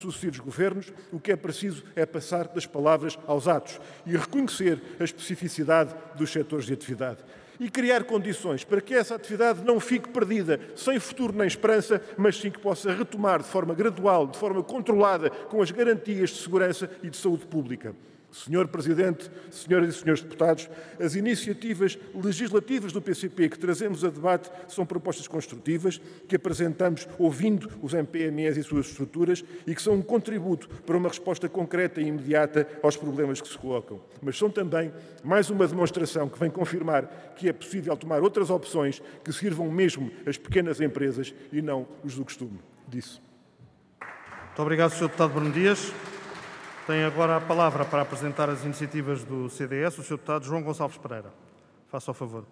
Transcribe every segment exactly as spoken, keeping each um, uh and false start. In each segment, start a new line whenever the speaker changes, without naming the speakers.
sucessivos governos, o que é preciso é passar das palavras aos atos e reconhecer a especificidade dos setores de atividade. E criar condições para que essa atividade não fique perdida, sem futuro nem esperança, mas sim que possa retomar de forma gradual, de forma controlada, com as garantias de segurança e de saúde pública. Senhor Presidente, senhoras e senhores deputados, as iniciativas legislativas do P C P que trazemos a debate são propostas construtivas, que apresentamos ouvindo os M P M Es e suas estruturas e que são um contributo para uma resposta concreta e imediata aos problemas que se colocam. Mas são também mais uma demonstração que vem confirmar que é possível tomar outras opções que sirvam mesmo as pequenas empresas e não os do costume. Disse.
Muito obrigado, senhor Deputado Bruno Dias. Tem agora a palavra para apresentar as iniciativas do C D S o senhor Deputado João Gonçalves Pereira. Faça o favor.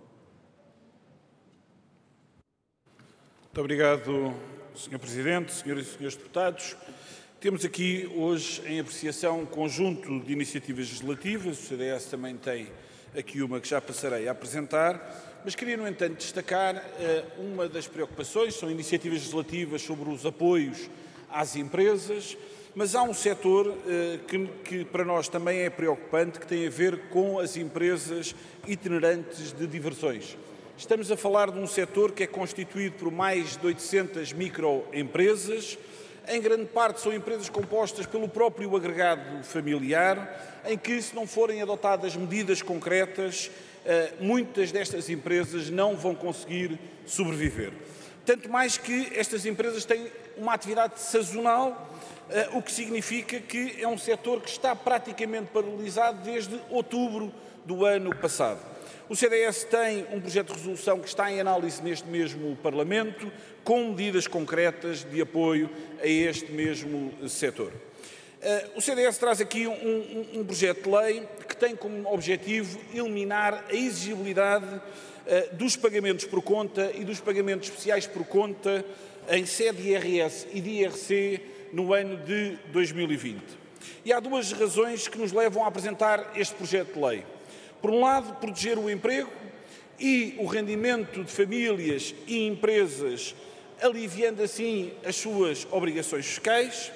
Muito obrigado, senhor Presidente, senhoras e senhores deputados. Temos aqui hoje em apreciação um conjunto de iniciativas legislativas. O C D S também tem aqui uma que já passarei a apresentar, mas queria, no entanto, destacar uh, uma das preocupações. São iniciativas legislativas sobre os apoios às empresas, mas há um setor uh, que, que para nós também é preocupante, que tem a ver com as empresas itinerantes de diversões. Estamos a falar de um setor que é constituído por mais de oitocentas microempresas. Em grande parte são empresas compostas pelo próprio agregado familiar, em que, se não forem adotadas medidas concretas, uh, muitas destas empresas não vão conseguir sobreviver. Tanto mais que estas empresas têm uma atividade sazonal, Uh, o que significa que é um setor que está praticamente paralisado desde outubro do ano passado. O C D S tem um projeto de resolução que está em análise neste mesmo Parlamento, com medidas concretas de apoio a este mesmo setor. Uh, o C D S traz aqui um, um, um projeto de lei que tem como objetivo eliminar a exigibilidade uh, dos pagamentos por conta e dos pagamentos especiais por conta em sede de I R S e de I R C no ano de dois mil e vinte. E há duas razões que nos levam a apresentar este projeto de lei. Por um lado, proteger o emprego e o rendimento de famílias e empresas, aliviando assim as suas obrigações fiscais,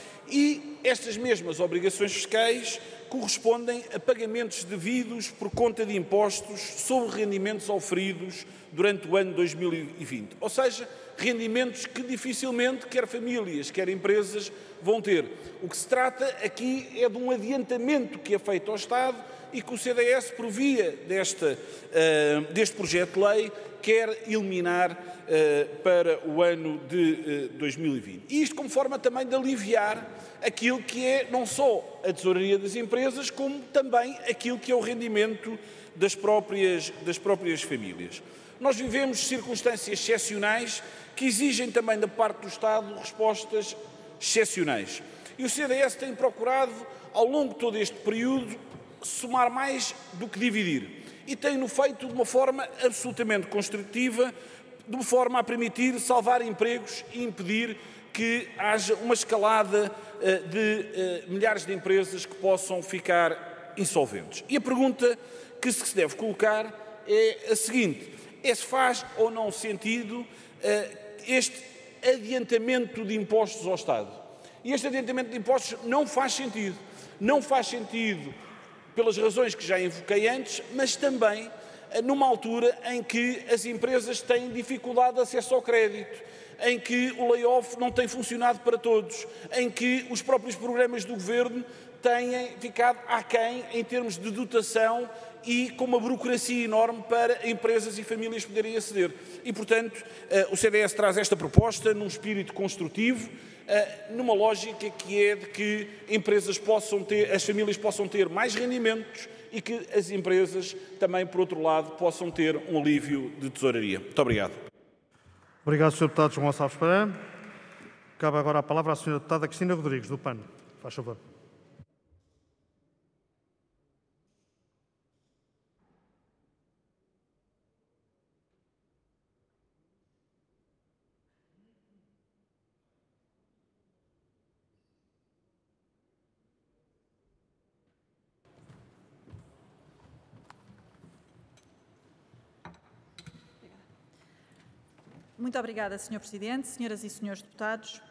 e estas mesmas obrigações fiscais correspondem a pagamentos devidos por conta de impostos sobre rendimentos oferidos durante o ano dois mil e vinte. Ou seja, rendimentos que dificilmente quer famílias, quer empresas vão ter. O que se trata aqui é de um adiantamento que é feito ao Estado e que o C D S, por via desta, uh, deste projeto de lei, quer eliminar uh, para o ano de uh, dois mil e vinte. E isto como forma também de aliviar aquilo que é não só a tesouraria das empresas, como também aquilo que é o rendimento das próprias, das próprias famílias. Nós vivemos circunstâncias excepcionais que exigem também da parte do Estado respostas excepcionais. E o C D S tem procurado, ao longo de todo este período, somar mais do que dividir. E tem-no feito de uma forma absolutamente construtiva, de uma forma a permitir salvar empregos e impedir que haja uma escalada uh, de uh, milhares de empresas que possam ficar insolventes. E a pergunta que se deve colocar é a seguinte: é se faz ou não sentido uh, este adiantamento de impostos ao Estado? E este adiantamento de impostos não faz sentido. Não faz sentido pelas razões que já invoquei antes, mas também uh, numa altura em que as empresas têm dificuldade de acesso ao crédito, em que o layoff não tem funcionado para todos, em que os próprios programas do Governo têm ficado aquém em termos de dotação e com uma burocracia enorme para empresas e famílias poderem aceder. E, portanto, o C D S traz esta proposta num espírito construtivo, numa lógica que é de que empresas possam ter, as famílias possam ter mais rendimentos e que as empresas também, por outro lado, possam ter um alívio de tesouraria. Muito obrigado.
Obrigado, senhor Deputado João Gonçalves Pereira. Cabe agora a palavra à senhora Deputada Cristina Rodrigues, do P A N. Faz favor.
Muito obrigada, senhor Presidente, senhoras e senhores deputados.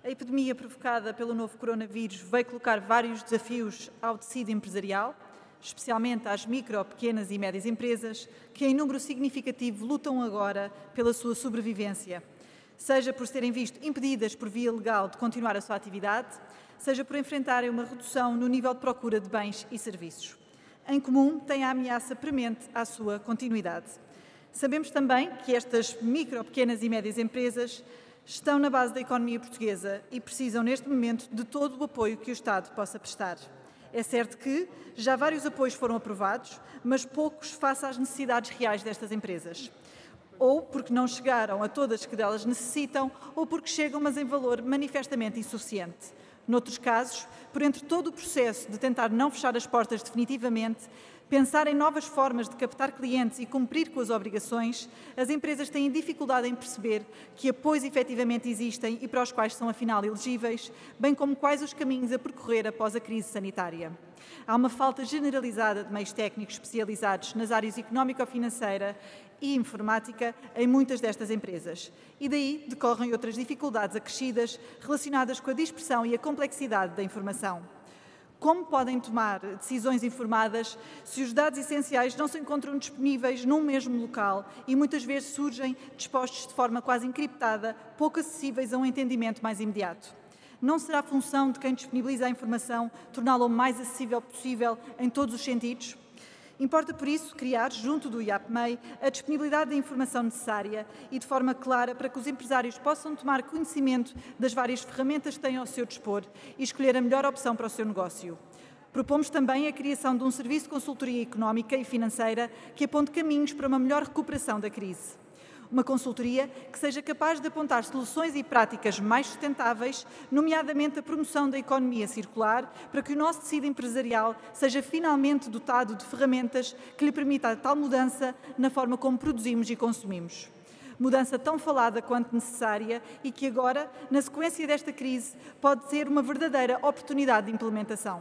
A epidemia provocada pelo novo coronavírus veio colocar vários desafios ao tecido empresarial, especialmente às micro, pequenas e médias empresas, que em número significativo lutam agora pela sua sobrevivência, seja por serem visto impedidas por via legal de continuar a sua atividade, seja por enfrentarem uma redução no nível de procura de bens e serviços. Em comum, têm a ameaça premente à sua continuidade. Sabemos também que estas micro, pequenas e médias empresas estão na base da economia portuguesa e precisam, neste momento, de todo o apoio que o Estado possa prestar. É certo que já vários apoios foram aprovados, mas poucos face às necessidades reais destas empresas. Ou porque não chegaram a todas que delas necessitam, ou porque chegam, mas em valor manifestamente insuficiente. Noutros casos, por entre todo o processo de tentar não fechar as portas definitivamente, pensar em novas formas de captar clientes e cumprir com as obrigações, as empresas têm dificuldade em perceber que apoios efetivamente existem e para os quais são afinal elegíveis, bem como quais os caminhos a percorrer após a crise sanitária. Há uma falta generalizada de meios técnicos especializados nas áreas económico-financeira e informática em muitas destas empresas. E daí decorrem outras dificuldades acrescidas relacionadas com a dispersão e a complexidade da informação. Como podem tomar decisões informadas se os dados essenciais não se encontram disponíveis num mesmo local e muitas vezes surgem dispostos de forma quase encriptada, pouco acessíveis a um entendimento mais imediato? Não será função de quem disponibiliza a informação torná-la o mais acessível possível em todos os sentidos? Importa, por isso, criar, junto do I A P M E I, a disponibilidade da informação necessária e de forma clara para que os empresários possam tomar conhecimento das várias ferramentas que têm ao seu dispor e escolher a melhor opção para o seu negócio. Propomos também a criação de um serviço de consultoria económica e financeira que aponte caminhos para uma melhor recuperação da crise. Uma consultoria que seja capaz de apontar soluções e práticas mais sustentáveis, nomeadamente a promoção da economia circular, para que o nosso tecido empresarial seja finalmente dotado de ferramentas que lhe permitam a tal mudança na forma como produzimos e consumimos. Mudança tão falada quanto necessária e que agora, na sequência desta crise, pode ser uma verdadeira oportunidade de implementação.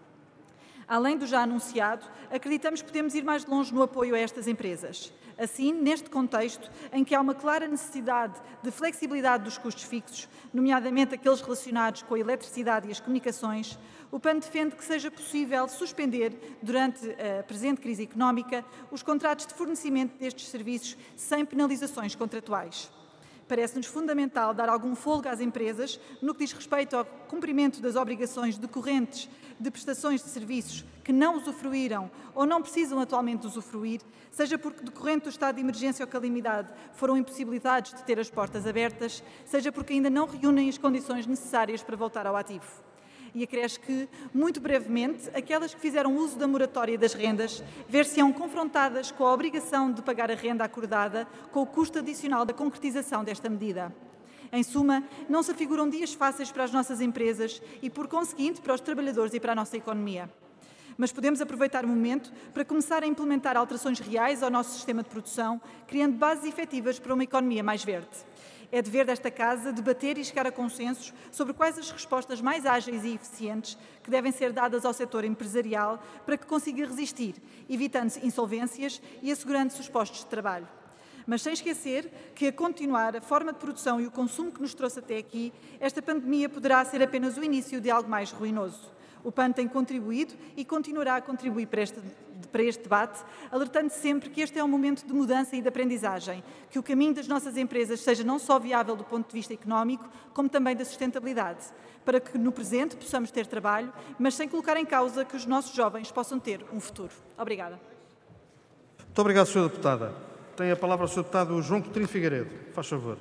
Além do já anunciado, acreditamos que podemos ir mais longe no apoio a estas empresas. Assim, neste contexto, em que há uma clara necessidade de flexibilidade dos custos fixos, nomeadamente aqueles relacionados com a eletricidade e as comunicações, o P A N defende que seja possível suspender, durante a presente crise económica, os contratos de fornecimento destes serviços sem penalizações contratuais. Parece-nos fundamental dar algum fôlego às empresas no que diz respeito ao cumprimento das obrigações decorrentes de prestações de serviços que não usufruíram ou não precisam atualmente usufruir, seja porque decorrente do estado de emergência ou calamidade foram impossibilitados de ter as portas abertas, seja porque ainda não reúnem as condições necessárias para voltar ao ativo. E acresce que, muito brevemente, aquelas que fizeram uso da moratória das rendas ver-se-ão confrontadas com a obrigação de pagar a renda acordada com o custo adicional da concretização desta medida. Em suma, não se afiguram dias fáceis para as nossas empresas e, por conseguinte, para os trabalhadores e para a nossa economia. Mas podemos aproveitar o momento para começar a implementar alterações reais ao nosso sistema de produção, criando bases efetivas para uma economia mais verde. É dever desta Casa debater e chegar a consensos sobre quais as respostas mais ágeis e eficientes que devem ser dadas ao setor empresarial para que consiga resistir, evitando-se insolvências e assegurando-se os postos de trabalho. Mas sem esquecer que, a continuar a forma de produção e o consumo que nos trouxe até aqui, esta pandemia poderá ser apenas o início de algo mais ruinoso. O P A N tem contribuído e continuará a contribuir para este, para este debate, alertando sempre que este é um momento de mudança e de aprendizagem, que o caminho das nossas empresas seja não só viável do ponto de vista económico, como também da sustentabilidade, para que no presente possamos ter trabalho, mas sem colocar em causa que os nossos jovens possam ter um futuro. Obrigada.
Muito obrigado, senhora Deputada. Tem a palavra o senhor Deputado João Coutinho Figueiredo. Faz favor.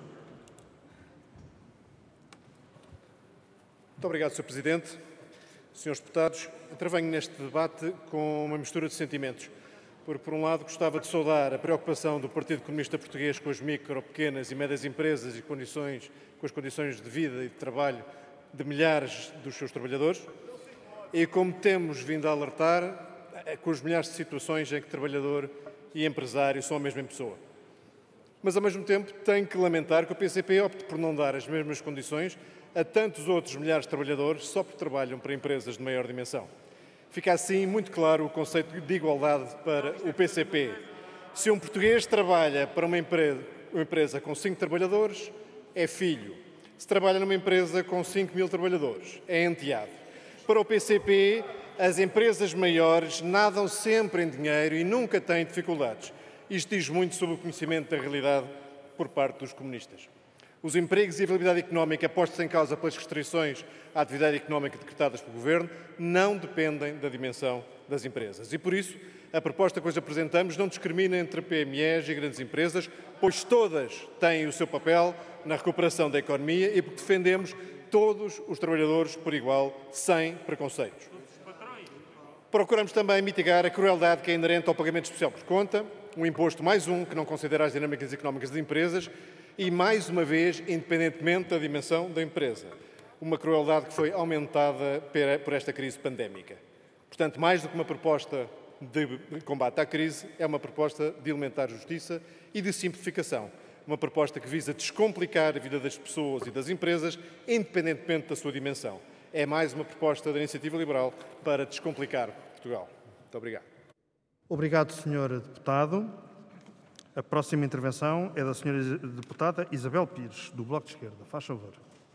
Muito obrigado, senhor Presidente. Senhores Deputados, intervenho neste debate com uma mistura de sentimentos. Porque, por um lado, gostava de saudar a preocupação do Partido Comunista Português com as micro, pequenas e médias empresas e condições, com as condições de vida e de trabalho de milhares dos seus trabalhadores. E como temos vindo a alertar, com os milhares de situações em que trabalhador e empresário são a mesma pessoa. Mas, ao mesmo tempo, tenho que lamentar que o P C P opte por não dar as mesmas condições a tantos outros milhares de trabalhadores só porque trabalham para empresas de maior dimensão. Fica assim muito claro o conceito de igualdade para o P C P. Se um português trabalha para uma empresa, uma empresa com cinco trabalhadores, é filho. Se trabalha numa empresa com cinco mil trabalhadores, é enteado. Para o P C P, as empresas maiores nadam sempre em dinheiro e nunca têm dificuldades. Isto diz muito sobre o conhecimento da realidade por parte dos comunistas. Os empregos e a viabilidade económica postos em causa pelas restrições à atividade económica decretadas pelo Governo não dependem da dimensão das empresas. E, por isso, a proposta que hoje apresentamos não discrimina entre P M Es e grandes empresas, pois todas têm o seu papel na recuperação da economia e porque defendemos todos os trabalhadores por igual, sem preconceitos. Procuramos também mitigar a crueldade que é inerente ao pagamento especial por conta, um imposto mais um que não considera as dinâmicas económicas das empresas e, mais uma vez, independentemente da dimensão da empresa. Uma crueldade que foi aumentada por esta crise pandémica. Portanto, mais do que uma proposta de combate à crise, é uma proposta de elementar justiça e de simplificação. Uma proposta que visa descomplicar a vida das pessoas e das empresas, independentemente da sua dimensão. É mais uma proposta da Iniciativa Liberal para descomplicar Portugal. Muito obrigado.
Obrigado, senhor Deputado. A próxima intervenção é da senhora Deputada Isabel Pires, do Bloco de Esquerda. Faz favor.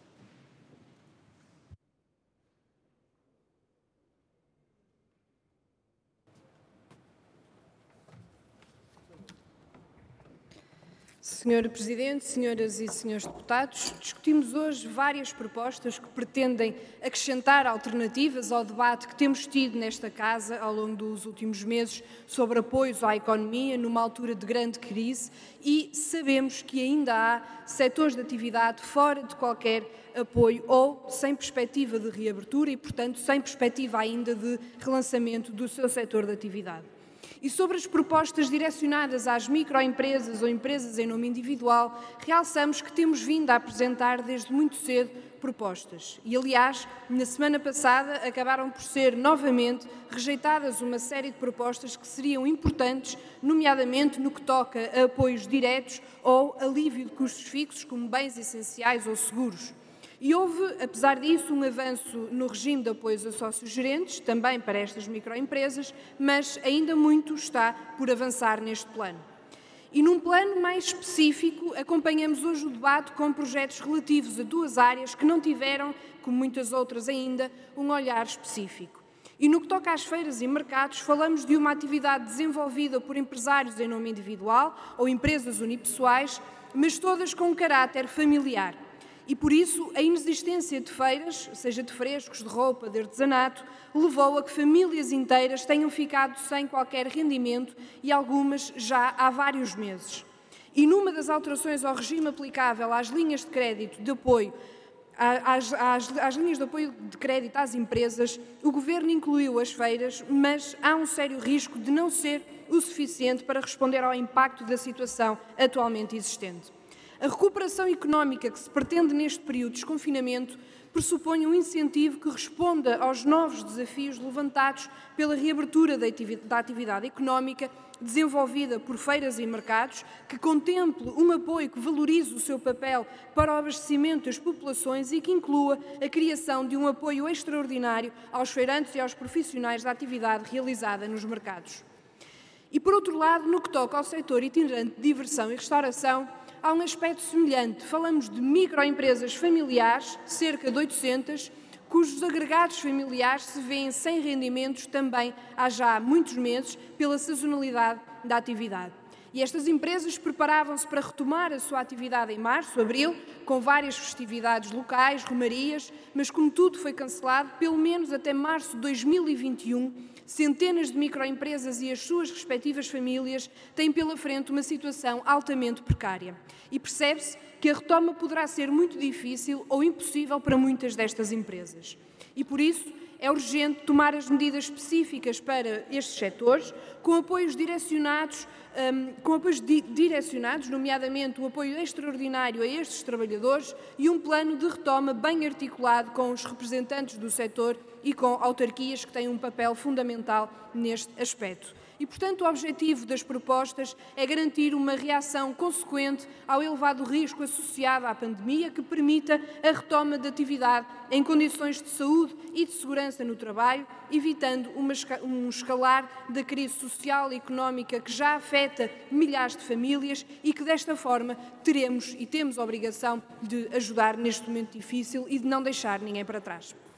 senhor Presidente, senhoras e senhores deputados, discutimos hoje várias propostas que pretendem acrescentar alternativas ao debate que temos tido nesta Casa ao longo dos últimos meses sobre apoios à economia numa altura de grande crise e sabemos que ainda há setores de atividade fora de qualquer apoio ou sem perspectiva de reabertura e, portanto, sem perspectiva ainda de relançamento do seu setor de atividade. E sobre as propostas direcionadas às microempresas ou empresas em nome individual, realçamos que temos vindo a apresentar desde muito cedo propostas. E, aliás, na semana passada acabaram por ser novamente rejeitadas uma série de propostas que seriam importantes, nomeadamente no que toca a apoios diretos ou alívio de custos fixos, como bens essenciais ou seguros. E houve, apesar disso, um avanço no regime de apoios a sócios gerentes, também para estas microempresas, mas ainda muito está por avançar neste plano. E num plano mais específico, acompanhamos hoje o debate com projetos relativos a duas áreas que não tiveram, como muitas outras ainda, um olhar específico. E no que toca às feiras e mercados, falamos de uma atividade desenvolvida por empresários em nome individual ou empresas unipessoais, mas todas com um caráter familiar. E, por isso, a inexistência de feiras, seja de frescos, de roupa, de artesanato, levou a que famílias inteiras tenham ficado sem qualquer rendimento e algumas já há vários meses. E numa das alterações ao regime aplicável às linhas de crédito de apoio, às, às, às linhas de apoio de crédito às empresas, o Governo incluiu as feiras, mas há um sério risco de não ser o suficiente para responder ao impacto da situação atualmente existente. A recuperação económica que se pretende neste período de desconfinamento pressupõe um incentivo que responda aos novos desafios levantados pela reabertura da atividade económica desenvolvida por feiras e mercados, que contemple um apoio que valorize o seu papel para o abastecimento das populações e que inclua a criação de um apoio extraordinário aos feirantes e aos profissionais da atividade realizada nos mercados. E, por outro lado, no que toca ao setor itinerante de diversão e restauração, há um aspecto semelhante. Falamos de microempresas familiares, cerca de oitocentas, cujos agregados familiares se vêem sem rendimentos também há já muitos meses pela sazonalidade da atividade. E estas empresas preparavam-se para retomar a sua atividade em março, abril, com várias festividades locais, romarias, mas como tudo foi cancelado, pelo menos até março de dois mil e vinte e um, centenas de microempresas e as suas respectivas famílias têm pela frente uma situação altamente precária. E percebe-se que a retoma poderá ser muito difícil ou impossível para muitas destas empresas. E por isso é urgente tomar as medidas específicas para estes setores, com apoios direcionados, um, com apoios di direcionados, nomeadamente o apoio extraordinário a estes trabalhadores e um plano de retoma bem articulado com os representantes do setor e com autarquias que têm um papel fundamental neste aspecto. E, portanto, o objetivo das propostas é garantir uma reação consequente ao elevado risco associado à pandemia que permita a retoma da atividade em condições de saúde e de segurança no trabalho, evitando uma, um escalar da crise social e económica que já afeta milhares de famílias e que, desta forma, teremos e temos a obrigação de ajudar neste momento difícil e de não deixar ninguém para trás.